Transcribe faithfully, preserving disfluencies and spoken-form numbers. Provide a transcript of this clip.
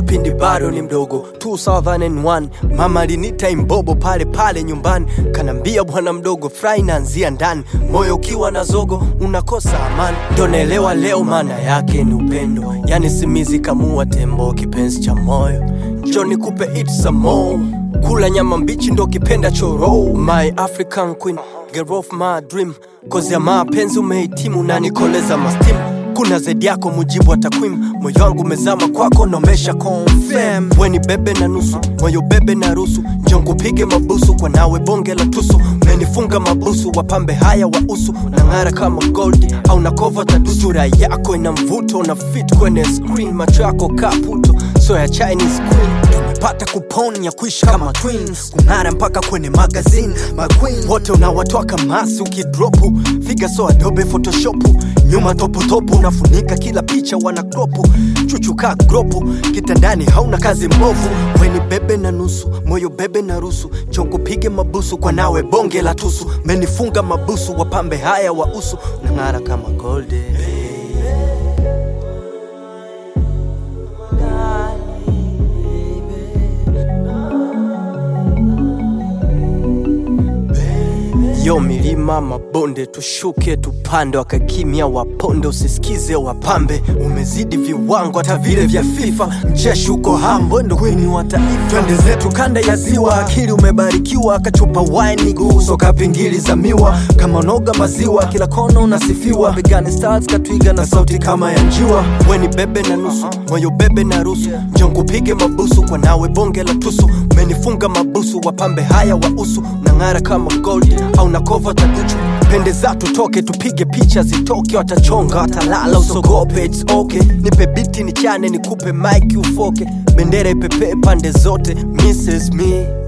toka pindi bado ni mdogo. two thousand one mama alinita imbobo pale pale nyumbani, kanambia bwana mdogo fry naanzia ndani, moyo ukiwa na zogo unakosa amani. Ndo naelewa leo maana yake ni upendo, yani simizi kamua tembo kipenzi cha moyo. Njoo nikupe eat some more, kula nyama mbichi ndo kipenda choro. My African queen, girl of my dream, kozi ya mapenzi umehitimu na nikoleza mastimu. Kuna zaidi yako mujibu wa takwimu, moyo wangu mezama kwako nomesha confirm. Weni bebe na nusu, moyo bebe na rusu, njongu pige mabusu kwa nawe bonge la tusu. Menifunga mabusu, wapambe haya wa usu, nangara kama gold, au na cover tattoo. Sura yako ina mvuto, na fit kwenye screen, macho yako kaputo, so ya Chinese queen. Tumepata kuponi ya kuishi kama twins, kungara mpaka kwenye magazine, my queen. Wote unawatoa kamasi ukidropu, figa so adobe photoshopu, nyuma topu topu, unafunika kila picha wana kropu. Chuchuka gropu, kitandani hauna kazi mbovu. Weni bebe na nusu, moyo bebe na rusu, chongo pige mabusu kwa nawe bonge la tusu. Menifunga mabusu, wapambe haya wa usu, nangara kama gold. Yo milima mabonde tushuke tupande, wakakimia waponde usisikize wapambe. Umezidi viwango hata vile vya FIFA, mcheshi uko hambo ndo kwini wa taifa. Twende zetu kanda ya ziwa, akili umebarikiwa, kachupa wine guso kapingili za miwa. Kama noga maziwa, kila kona unasifiwa, Vegan stars katwiga na sauti kama ya njiwa. Weni bebe na nusu, moyo bebe na rusu, njongu pige mabusu kwa nawe bonge la tusu. Menifunga mabusu, wapambe haya wa usu, nangara kama gold, au na cover taduchu. Pende za tutoke tupige picha zitoke, watachonga watalala usogope, it's okay. Nipe biti ni chane nikupe mic ufoke, bendera ipepe pande zote, misses me.